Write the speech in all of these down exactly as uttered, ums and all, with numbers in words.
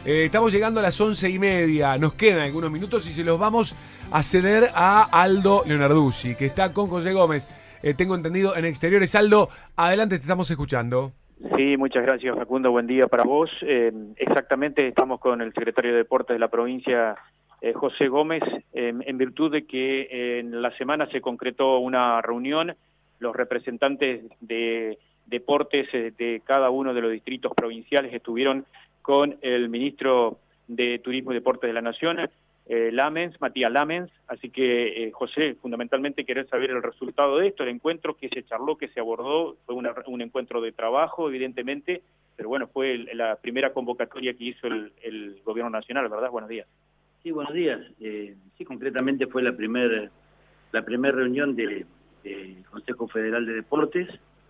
Eh, estamos llegando a las once y media, nos quedan algunos minutos y se los vamos a ceder a Aldo Leonarduzzi, que está con José Gómez, eh, tengo entendido, en exteriores. Aldo, adelante, te estamos escuchando. Sí, muchas gracias, Facundo, buen día para vos. Eh, exactamente, estamos con el secretario de Deportes de la provincia, eh, José Gómez, eh, en virtud de que eh, en la semana se concretó una reunión, los representantes de deportes eh, de cada uno de los distritos provinciales estuvieron con el ministro de Turismo y Deportes de la Nación, eh, Lamens, Matías Lamens, así que eh, José, fundamentalmente querer saber el resultado de esto, el encuentro que se charló, que se abordó, fue una, un encuentro de trabajo, evidentemente, pero bueno, fue el, la primera convocatoria que hizo el, el Gobierno Nacional, ¿verdad? Buenos días. Sí, buenos días. Eh, sí, concretamente fue la primera la primer reunión del de Consejo Federal de Deportes,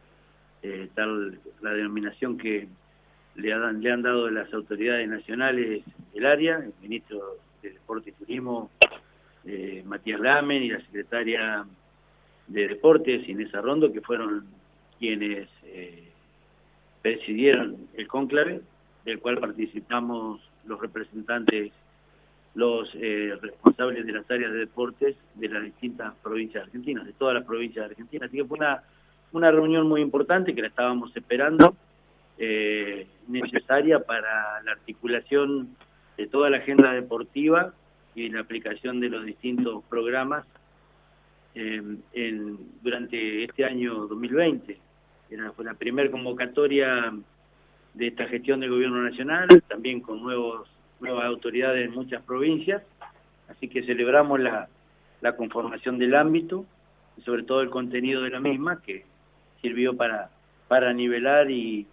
eh, tal la denominación que le han, le han dado las autoridades nacionales del área, el ministro de Deporte y Turismo, eh, Matías Lamen, y la secretaria de Deportes, Inés Arrondo, que fueron quienes eh, presidieron el cónclave, del cual participamos los representantes, los eh, responsables de las áreas de deportes de las distintas provincias argentinas, de todas las provincias de Argentina. Así que fue una, una reunión muy importante que la estábamos esperando, eh, necesaria para la articulación de toda la agenda deportiva y la aplicación de los distintos programas eh, en, durante este año dos mil veinte. Era, fue la primera convocatoria de esta gestión del Gobierno Nacional, también con nuevos nuevas autoridades en muchas provincias, así que celebramos la, la conformación del ámbito y sobre todo el contenido de la misma, que sirvió para, para nivelar y,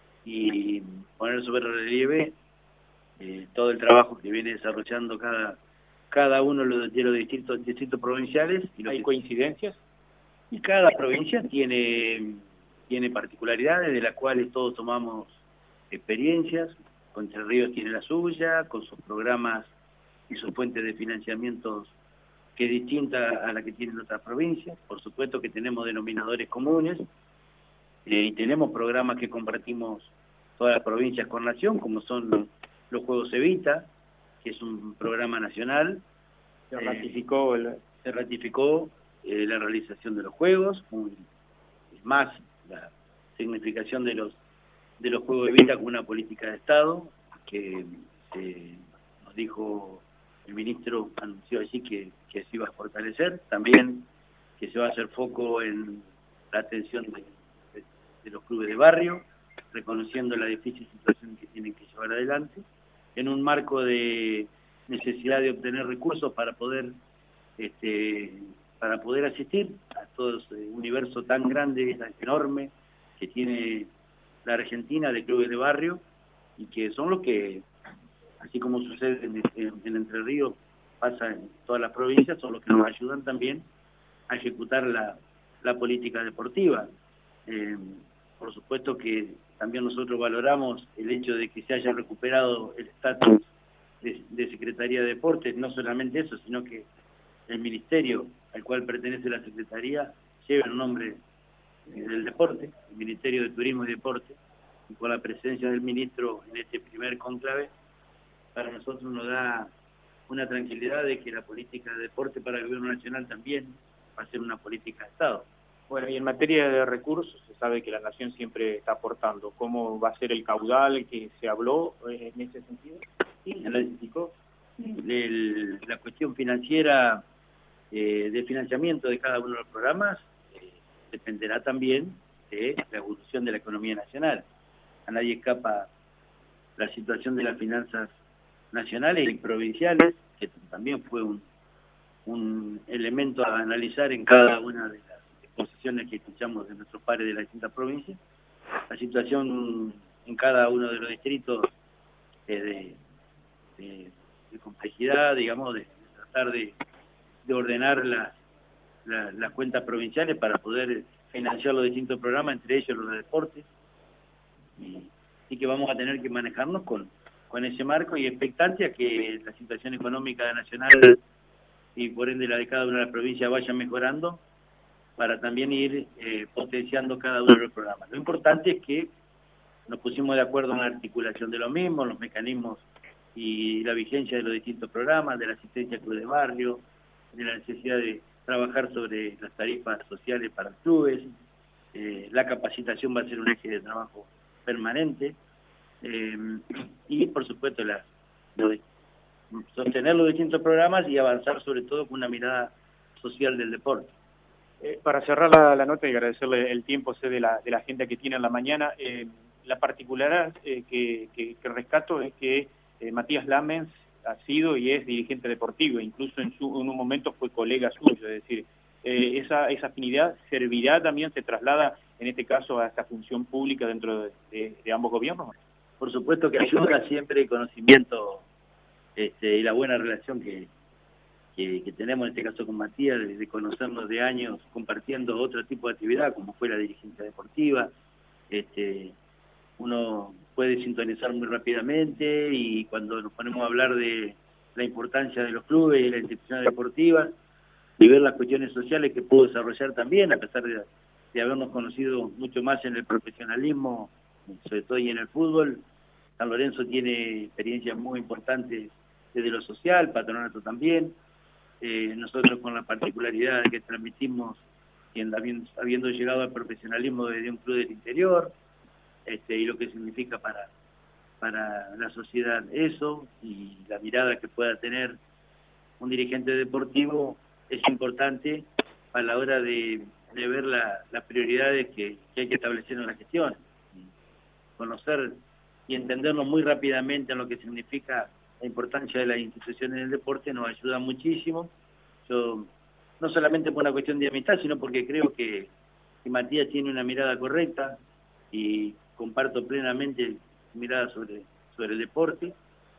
y poner sobre relieve eh, todo el trabajo que viene desarrollando cada, cada uno de los, de los distritos, distritos provinciales. Y ¿Hay que, coincidencias? Y cada provincia tiene, tiene particularidades de las cuales todos tomamos experiencias. Entre Ríos tiene la suya, con sus programas y sus fuentes de financiamientos que es distinta a la que tienen otras provincias. Por supuesto que tenemos denominadores comunes eh, y tenemos programas que compartimos todas las provincias con Nación, como son los, los Juegos Evita, que es un programa nacional. Se ratificó, el... se ratificó eh, la realización de los Juegos, muy, es más, la significación de los de los Juegos Evita con una política de Estado, que eh, nos dijo el ministro, anunció allí que, que se iba a fortalecer, también que se va a hacer foco en la atención de, de, de los clubes de barrio, reconociendo la difícil situación que tienen que llevar adelante, en un marco de necesidad de obtener recursos para poder este para poder asistir a todo ese universo tan grande, tan enorme, que tiene la Argentina de clubes de barrio, y que son los que, así como sucede en, en, en Entre Ríos, pasa en todas las provincias, son los que nos ayudan también a ejecutar la, la política deportiva. Eh, por supuesto que también nosotros valoramos el hecho de que se haya recuperado el estatus de, de Secretaría de Deportes, no solamente eso, sino que el ministerio al cual pertenece la Secretaría lleva el nombre del deporte, el Ministerio de Turismo y Deporte, y con la presencia del ministro en este primer cónclave, para nosotros nos da una tranquilidad de que la política de deporte para el Gobierno Nacional también va a ser una política de Estado. Bueno, y en materia de recursos, se sabe que la Nación siempre está aportando. ¿Cómo va a ser el caudal que se habló eh, en ese sentido? Sí, ya lo explicó. El, la cuestión financiera, eh, de financiamiento de cada uno de los programas, dependerá también de la evolución de la economía nacional. A nadie escapa la situación de las finanzas nacionales y provinciales, que también fue un, un elemento a analizar en cada una de las exposiciones que escuchamos de nuestros pares de las distintas provincias. La situación en cada uno de los distritos es de, de, de complejidad, digamos, de, de tratar de, de ordenar las La, las cuentas provinciales para poder financiar los distintos programas, entre ellos los de deportes, y, y que vamos a tener que manejarnos con, con ese marco y expectante a que la situación económica nacional y por ende la de cada una de las provincias vaya mejorando, para también ir eh, potenciando cada uno de los programas. Lo importante es que nos pusimos de acuerdo en la articulación de lo mismo, los mecanismos y la vigencia de los distintos programas, de la asistencia al club de barrio, de la necesidad de trabajar sobre las tarifas sociales para los clubes. Eh, la capacitación va a ser un eje de trabajo permanente, eh, y por supuesto la, lo de sostener los distintos programas y avanzar sobre todo con una mirada social del deporte. Eh, para cerrar la, la nota y agradecerle el tiempo sé de la, de la agenda que tiene en la mañana, eh, la particularidad eh, que, que, que rescato es que eh, Matías Lamens ha sido y es dirigente deportivo, incluso en, su, en un momento fue colega suyo, es decir, eh, esa, esa afinidad servirá también, se traslada en este caso a esta función pública dentro de, de, de ambos gobiernos. Por supuesto que ayuda siempre el conocimiento este, y la buena relación que, que, que tenemos en este caso con Matías, de, de conocernos de años compartiendo otro tipo de actividad como fue la dirigencia deportiva. Este, uno puede sintonizar muy rápidamente y cuando nos ponemos a hablar de la importancia de los clubes y las instituciones deportivas y ver las cuestiones sociales que pudo desarrollar también, a pesar de, de habernos conocido mucho más en el profesionalismo, sobre todo y en el fútbol. San Lorenzo tiene experiencias muy importantes desde lo social, Patronato también. Eh, nosotros con la particularidad de que transmitimos, habiendo, habiendo llegado al profesionalismo desde un club del interior, este, y lo que significa para, para la sociedad eso, y la mirada que pueda tener un dirigente deportivo es importante a la hora de, de ver la, las prioridades que, que hay que establecer en la gestión. Conocer y entendernos muy rápidamente en lo que significa la importancia de las instituciones del deporte nos ayuda muchísimo. Yo, no solamente por una cuestión de amistad, sino porque creo que, que Matías tiene una mirada correcta y comparto plenamente su mirada sobre, sobre el deporte,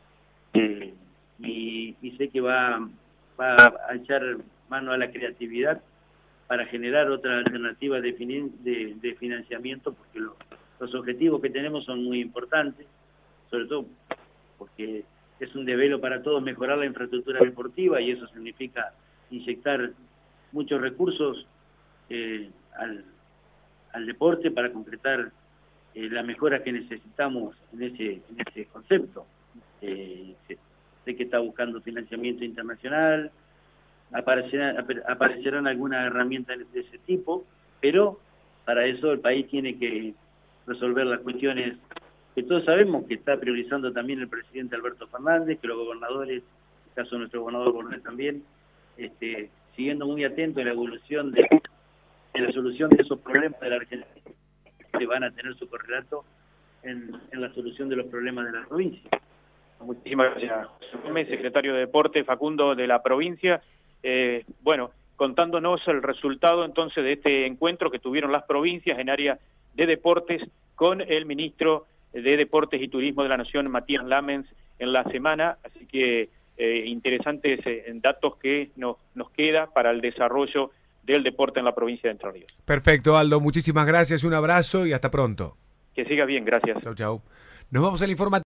eh, y, y sé que va, va a echar mano a la creatividad para generar otra alternativa de, de, de financiamiento, porque lo, los objetivos que tenemos son muy importantes, sobre todo porque es un desvelo para todos mejorar la infraestructura deportiva y eso significa inyectar muchos recursos eh, al, al deporte para concretar eh, las mejoras que necesitamos en ese, en ese concepto. Eh, sé, sé que está buscando financiamiento internacional, aparecerán, aparecerán algunas herramientas de ese tipo, pero para eso el país tiene que resolver las cuestiones que todos sabemos que está priorizando también el presidente Alberto Fernández, que los gobernadores, en el caso de nuestro gobernador Bornet también, este, siguiendo muy atento a la evolución de, de la solución de esos problemas de la Argentina, que van a tener su correlato en, en la solución de los problemas de la provincia. Muchísimas gracias, Gómez, secretario de Deporte, Facundo, de la provincia. Eh, bueno, contándonos el resultado entonces de este encuentro que tuvieron las provincias en área de deportes con el ministro de Deportes y Turismo de la Nación, Matías Lamens, en la semana, así que eh, interesantes eh, datos que nos, nos queda para el desarrollo del deporte en la provincia de Entre Ríos. Perfecto, Aldo, muchísimas gracias, un abrazo y hasta pronto. Que siga bien, gracias. Chau, chau. Nos vamos al informativo.